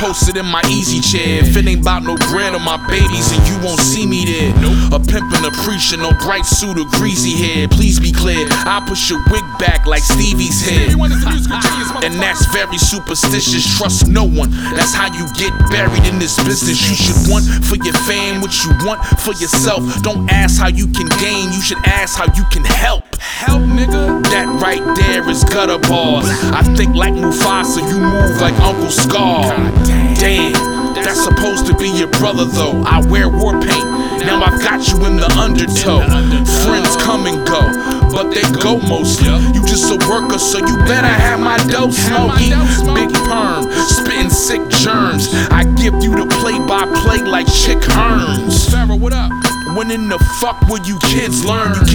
posted in my easy chair. If it ain't about no bread or my babies, and you won't see me there. A pimpin' a preacher, no bright suit or greasy hair. Please be clear, I push your wig back like Stevie's head. And that's very superstitious, trust no one. That's how you get buried in this business. You should want for your fam what you want for yourself. Don't ask how you can gain, you should ask how you can help. Help, nigga. That right there is gutter bars. I think like Mufasa, you move like Uncle Scar. Damn, that's supposed to be your brother though. I wear war paint, now I got you in the undertow. Friends come and go, but they go mostly. You just a worker, so you better have my dough, Smokey. Big perm, spitting sick germs. I give you the play-by-play like Chick Hearns. What up? When in the fuck will you kids learn? You